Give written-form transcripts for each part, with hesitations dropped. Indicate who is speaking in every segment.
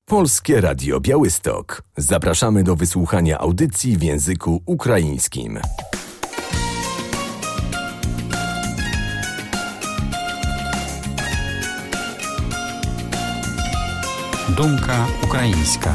Speaker 1: Polskie Radio Białystok. Zapraszamy do wysłuchania audycji w języku ukraińskim.
Speaker 2: Думка українська.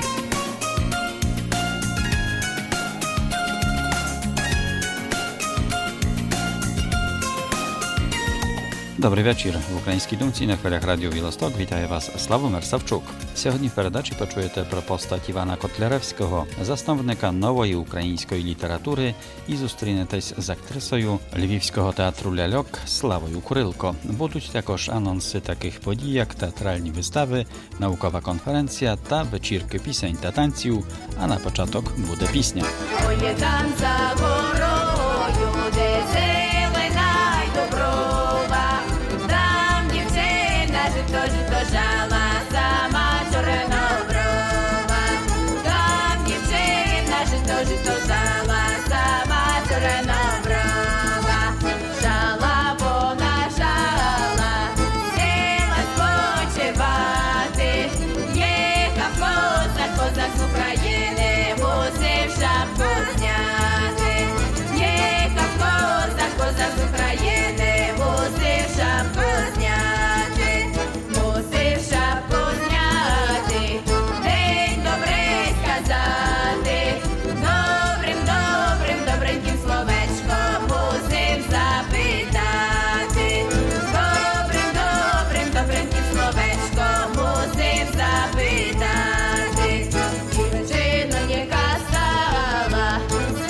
Speaker 2: Добрий вечір. В українській думці на хвилях Радіо Білосток вітає вас Славомир Савчук. Сьогодні в передачі почуєте про постать Івана Котляревського, засновника нової української літератури, і зустрінетесь з актрисою Львівського театру ляльок Славою Курилко. Будуть також анонси таких подій, як театральні вистави, наукова конференція та вечірки пісень та танців, а на початок буде пісня.
Speaker 3: Ой, там за горою, де зелена й доброва, там дівчина жито жала, сама чорноброва. Там дівчина жито жала, сама чорноброва. Жала вона жала, сіла спочивати. Їхав козак з України, мусив шапку зняти. Їхав козак з України, мусив шапку зняти. Мусив шапку зняти, день добрий сказати. Добреньким словечком мусив запитати. Добреньким словечком мусив запитати. Дівчину яка стала,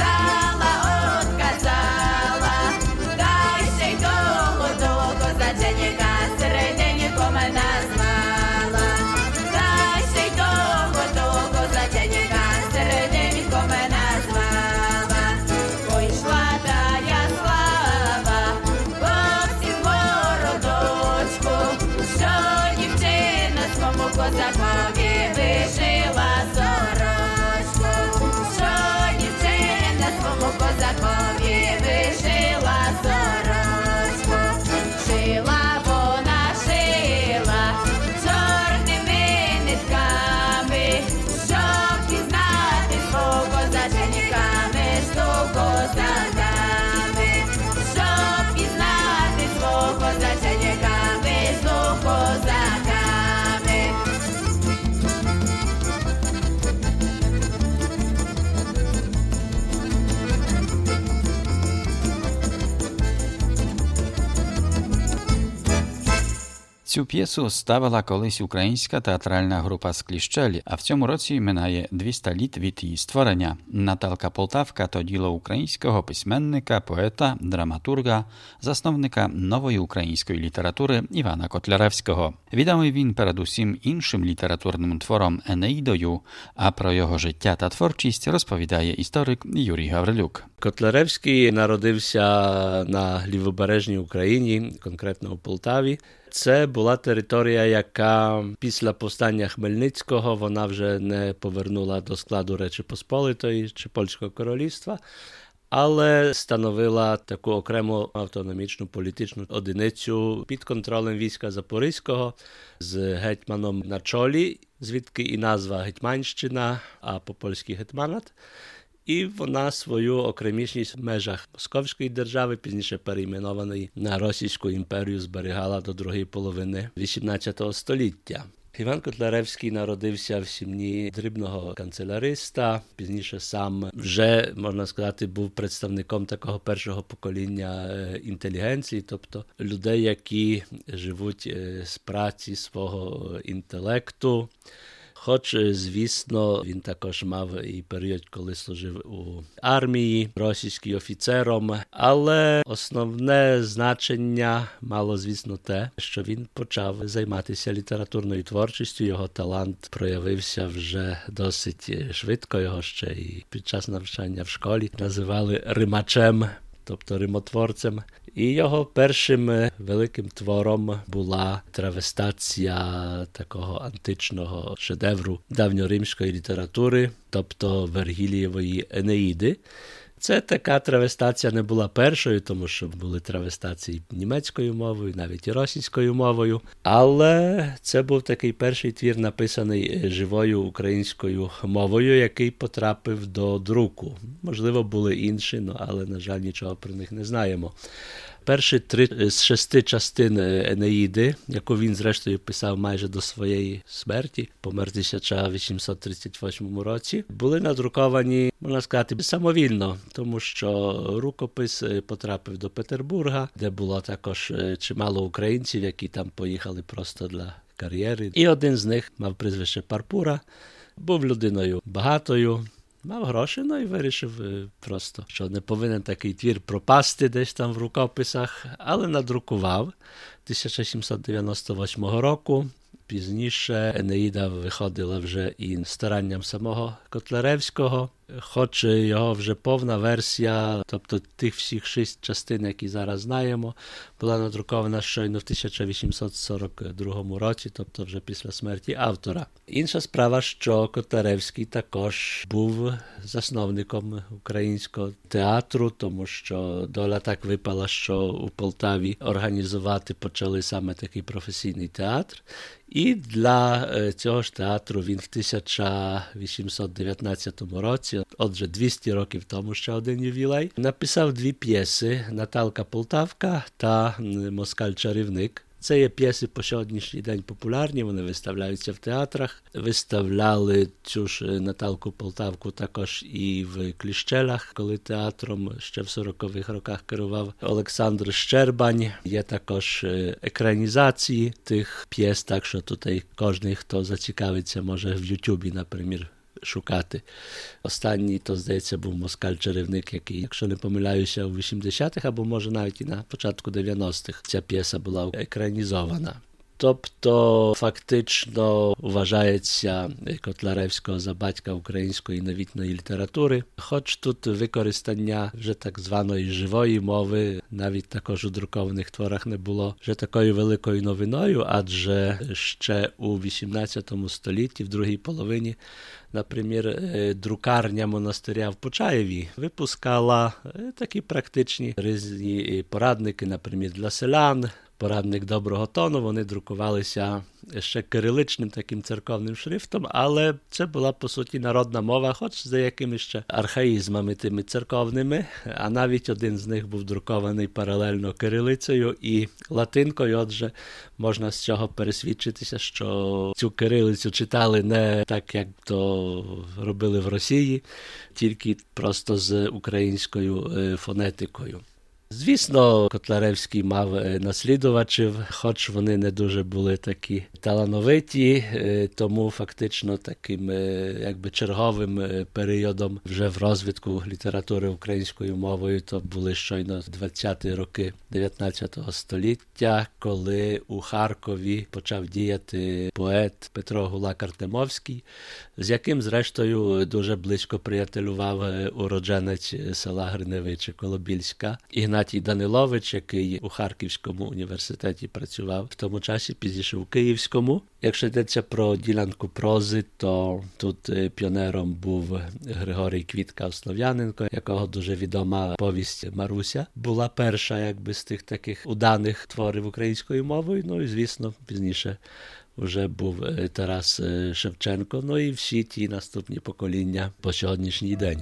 Speaker 3: отказала, та ще й того козаченька середеньком назвала. Та ще й того козаченька середеньком назвала. Пойшла тая слава по всім городочку, що дівчина своєму козакові вишила сорочку. Що дівчина своєму козакові вишила сорочку. Шила вона, шила чорними нитками, щоб пізнати свого козаченька між козаками. Щоб пізнати свого козаченька між козаками.
Speaker 2: Цю п'єсу ставила колись українська театральна група «Скліщелі», а в цьому році минає 200 літ від її створення. Наталка Полтавка – то діло українського письменника, поета, драматурга, засновника нової української літератури Івана Котляревського. Відомий він передусім іншим літературним твором «Енеїдою», а про його життя та творчість розповідає історик Юрій Гаврилюк.
Speaker 4: Котляревський народився на лівобережній Україні, конкретно у Полтаві. Це була територія, яка після повстання Хмельницького вона вже не повернула до складу Речі Посполитої чи Польського королівства, але становила таку окрему автономічну політичну одиницю під контролем війська Запорізького з гетьманом на чолі, звідки і назва Гетьманщина, а по-польськи Гетманат. І вона свою окремішність в межах Московської держави, пізніше перейменованої на Російську імперію, зберігала до другої половини XVIII століття. Іван Котляревський народився в сім'ї дрібного канцеляриста, пізніше сам вже, можна сказати, був представником такого першого покоління інтелігенції, тобто людей, які живуть з праці свого інтелекту. Хоч, звісно, він також мав і період, коли служив у армії, російським офіцером, але основне значення мало, звісно, те, що він почав займатися літературною творчістю, його талант проявився вже досить швидко, його ще і під час навчання в школі називали римачем, тобто римотворцем. І його першим великим твором була травестація такого античного шедевру давньоримської літератури, тобто Вергілієвої Енеїди, Це така травестація не була першою, тому що були травестації німецькою мовою, навіть і російською мовою. Але це був такий перший твір, написаний живою українською мовою, який потрапив до друку. Можливо, були інші, але, на жаль, нічого про них не знаємо. Перші 3 з 6 частин Енеїди, яку він, зрештою, писав майже до своєї смерті, помер в 1838 році, були надруковані, можна сказати, самовільно, тому що рукопис потрапив до Петербурга, де було також чимало українців, які там поїхали просто для кар'єри. І один з них мав прізвище Парпура, був людиною багатою, мав гроші, і вирішив просто, що не повинен такий твір пропасти десь там в рукописах, але надрукував 1798 року. Пізніше Енеїда виходила вже і старанням самого Котляревського, хоч його вже повна версія, тобто тих всіх 6 частин, які зараз знаємо, була надрукована щойно в 1842 році, тобто вже після смерті автора. Інша справа, що Котляревський також був засновником українського театру, тому що доля так випала, що у Полтаві організувати почали саме такий професійний театр. І для цього ж театру він в 1819 році, отже 200 років тому ще один ювілей, написав 2 п'єси «Наталка Полтавка» та «Москаль-чарівник». Це є п'єси по сьогоднішній день популярні, вони виставляються в театрах. Виставляли цю ж Наталку Полтавку також і в Кліщелах, коли театром ще в 40-х роках керував Олександр Щербань. Є також екранізації тих п'єс, так що тут кожен, хто зацікавиться, може в Ютубі, наприклад, шукати. Останній, то, здається, був «Москаль-чарівник», який, якщо не помиляюся, у 80-х, або може навіть і на початку 90-х ця п'єса була екранізована. Тобто, фактично, вважається Котляревського за батька української новітньої літератури. Хоч тут використання вже так званої живої мови, навіть також у друкованих творах не було вже такою великою новиною, адже ще у 18 столітті, в другій половині, наприклад, друкарня монастиря в Почаєві випускала такі практичні різні порадники, наприклад, для селян, порадник доброго тону, вони друкувалися ще кириличним таким церковним шрифтом, але це була, по суті, народна мова, хоч з деякими ще архаїзмами тими церковними, а навіть один з них був друкований паралельно кирилицею і латинкою, отже, можна з цього пересвідчитися, що цю кирилицю читали не так, як то робили в Росії, тільки просто з українською фонетикою. Звісно, Котляревський мав наслідувачів, хоч вони не дуже були такі талановиті, тому фактично таким якби черговим періодом вже в розвитку літератури українською мовою то були щойно 20-ті роки 19 століття, коли у Харкові почав діяти поет Петро Гулак-Артемовський, з яким, зрештою, дуже близько приятелював уродженець села Гриневичі Колобільська Ігнатій Данилович, який у Харківському університеті працював в тому часі, пізніше у Київському. Якщо йдеться про ділянку прози, то тут піонером був Григорій Квітка-Слов'яненко, якого дуже відома повість «Маруся» була перша якби з тих таких уданих творів українською мовою, ну і, звісно, пізніше вже був Тарас Шевченко, ну і всі ті наступні покоління по сьогоднішній день.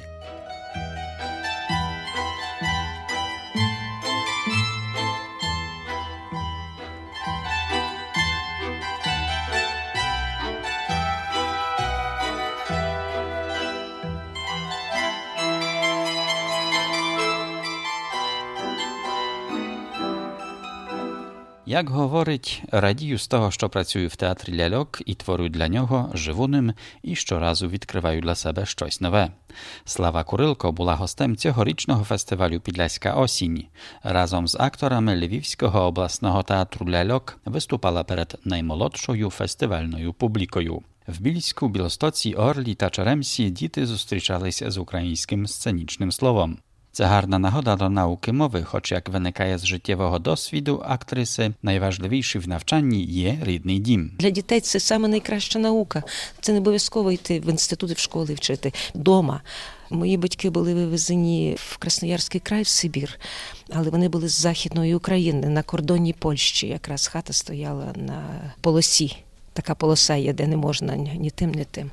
Speaker 2: Як говорить, радію з того, що працюю в театрі ляльок і творю для нього живу ним і щоразу відкриваю для себе щось нове. Слава Курилко була гостем цьогорічного фестивалю «Підляська осінь». Разом з акторами Львівського обласного театру ляльок виступала перед наймолодшою фестивальною публікою. В Більську, Білостоці, Орлі та Черемсі діти зустрічалися з українським сценічним словом. Це гарна нагода до науки мови, хоч, як виникає з життєвого досвіду актриси, найважливіший в навчанні є рідний дім.
Speaker 5: Для дітей це саме найкраща наука. Це не обов'язково йти в інститути, в школи вчити. Дома. Мої батьки були вивезені в Красноярський край, в Сибір, але вони були з Західної України, на кордоні Польщі. Якраз хата стояла на полосі. Така полоса є, де не можна ні тим, ні тим.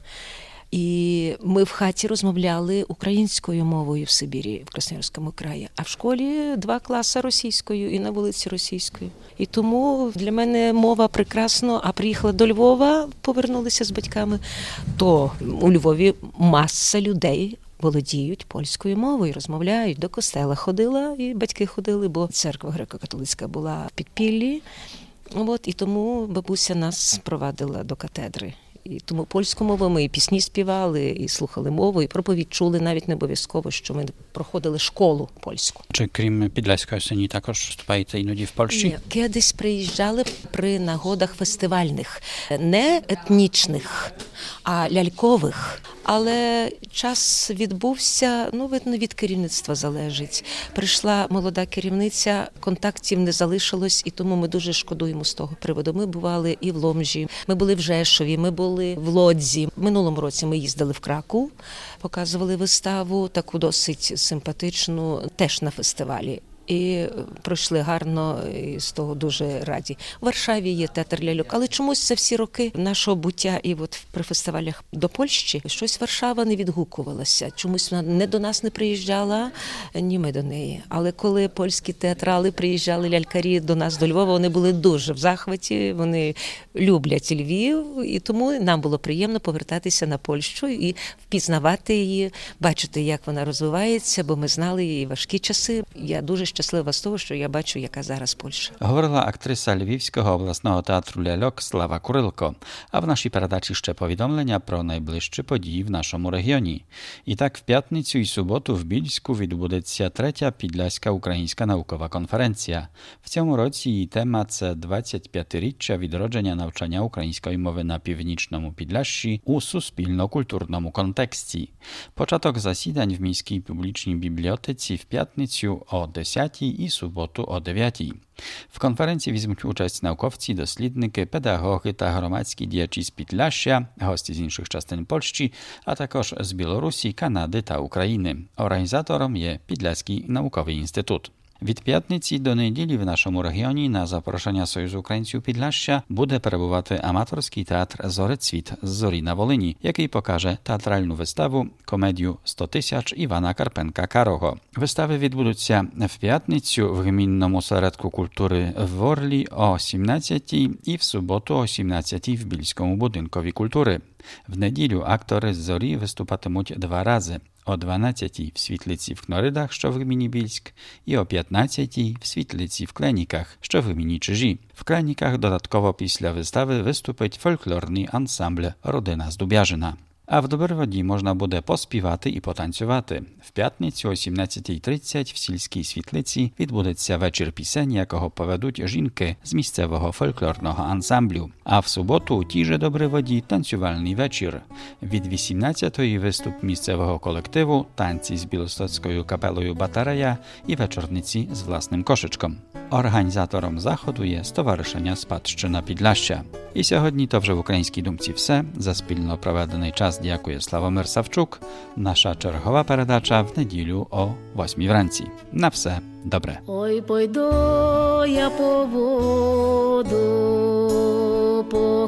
Speaker 5: І ми в хаті розмовляли українською мовою в Сибірі, в Красноярському краї, а в школі 2 класи російською і на вулиці російською. І тому для мене мова прекрасно, а приїхала до Львова, повернулися з батьками, то у Львові маса людей володіють польською мовою, розмовляють, до костела ходила, і батьки ходили, бо церква греко-католицька була в підпіллі. І тому бабуся нас провадила до катедри. І тому польську мову ми і пісні співали, і слухали мову, і проповідь чули, навіть не обов'язково, що ми проходили школу польську.
Speaker 2: Чи крім Підляської Осені також вступаєте іноді в Польщі?
Speaker 5: Ні, кудись приїжджали при нагодах фестивальних, не етнічних, а лялькових. Але час відбувся, видно, від керівництва залежить. Прийшла молода керівниця, контактів не залишилось, і тому ми дуже шкодуємо з того приводу. Ми бували і в Ломжі, ми були в Жешові, ми були в Лодзі. В минулому році ми їздили в Краків, показували виставу, таку досить симпатичну, теж на фестивалі. І пройшли гарно, і з того дуже раді. В Варшаві є театр ляльок, але чомусь за всі роки нашого буття і при фестивалях до Польщі щось Варшава не відгукувалася. Чомусь вона не до нас не приїжджала, ні ми до неї. Але коли польські театрали приїжджали, лялькарі до нас, до Львова, вони були дуже в захваті, вони люблять Львів, і тому нам було приємно повертатися на Польщу і впізнавати її, бачити, як вона розвивається, бо ми знали її важкі часи. Я дуже щаслива з того, що я бачу, яка зараз Польща.
Speaker 2: Говорила актриса Львівського обласного театру ляльок Слава Курилко. А в нашій передачі ще повідомлення про найближчі події в нашому регіоні. І так, в п'ятницю і суботу в Більську відбудеться 3-я Підляська українська наукова конференція. В цьому році її тема – це 25-річчя відродження навчання української мови на Північному Підляшші у суспільно-культурному контексті. Початок засідань в міській публічній бібліотеці в п'ятницю о 10 і суботу о 9. В конференції візьмуть участь науковці, дослідники, педагоги та громадські діячі з Підляшшя, гості з інших частин Польщі, а також з Білорусі, Канади та України. Організатором є Підляський науковий інститут. Від п'ятниці до неділі в нашому регіоні на запрошення Союзу українців Підляшшя буде перебувати аматорський театр «Зорецвіт» з Зорі на Волині, який покаже театральну виставу «Комедію 100 тисяч» Івана Карпенка-Карого. Вистави відбудуться в п'ятницю в Гмінному осередку культури в Ворлі о 17 і в суботу о 17 в Більському будинкові культури. В неділю актори з Зорі виступатимуть 2 рази – о 12 в Світлиці в Кноридах, що в гміні Більськ, і о 15 в Світлиці в Кленіках, що в гміні Чижі. В Кленіках додатково після вистави виступить фольклорний ансамбль «Родина з Дубяжина». А в Доброводі можна буде поспівати і потанцювати. В п'ятницю о 17:30 в сільській світлиці відбудеться вечір пісень, якого поведуть жінки з місцевого фольклорного ансамблю. А в суботу у тій же Доброводі танцювальний вечір. Від 18-ї виступ місцевого колективу, танці з білостоцькою капелою «Батарея» і вечорниці з власним кошечком. Організатором заходу є Стоwarzyszenia Спадщина Підляшшя. І сьогодні то вже в Українській думці все. За спільно проведений час дякує Славомир Савчук. Наша чергова передача в неділю о 8 вранці. На все добре.
Speaker 3: Ой, пойду я по воду, по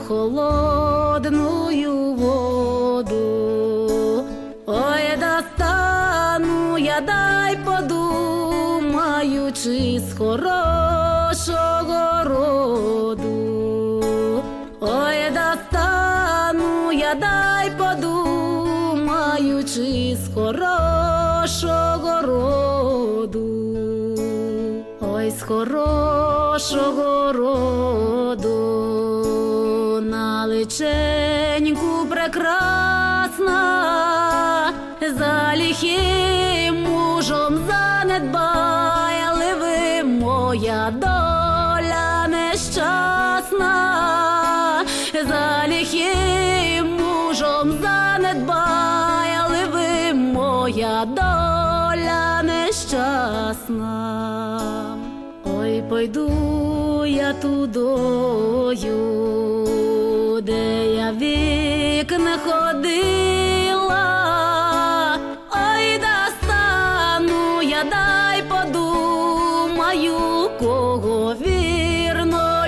Speaker 3: холодную воду. Ой, достану я, дай подумаю, чи з хорошого роду. Ой, достану я, дай подумаю, чи з хорошого роду. Ой, з хорошого роду, на личеньку прекрасна, за лихим мужом занедбали ви, моя доля нещасна, за лихим мужом занедбали ви, моя доля нещасна. ясна. Ой, пойду я тудою, де я вік не ходила. Ой, да стану я, дай подумаю, кого вірно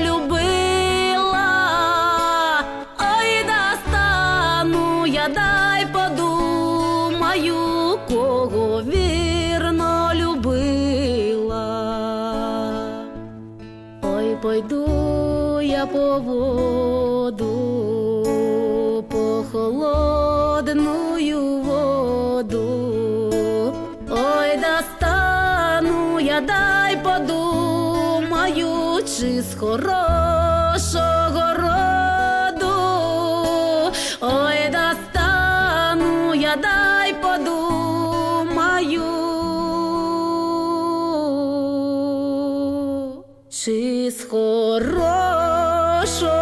Speaker 3: любила. Ой, да стану я, дай подумаю, кого вірно любила. Ой, пойду я по воду, по холодную воду. Ой, да стану я, дай подумаю, чи з хорошого роду. Ой, да стану я, дай подумаю, чи з хорошого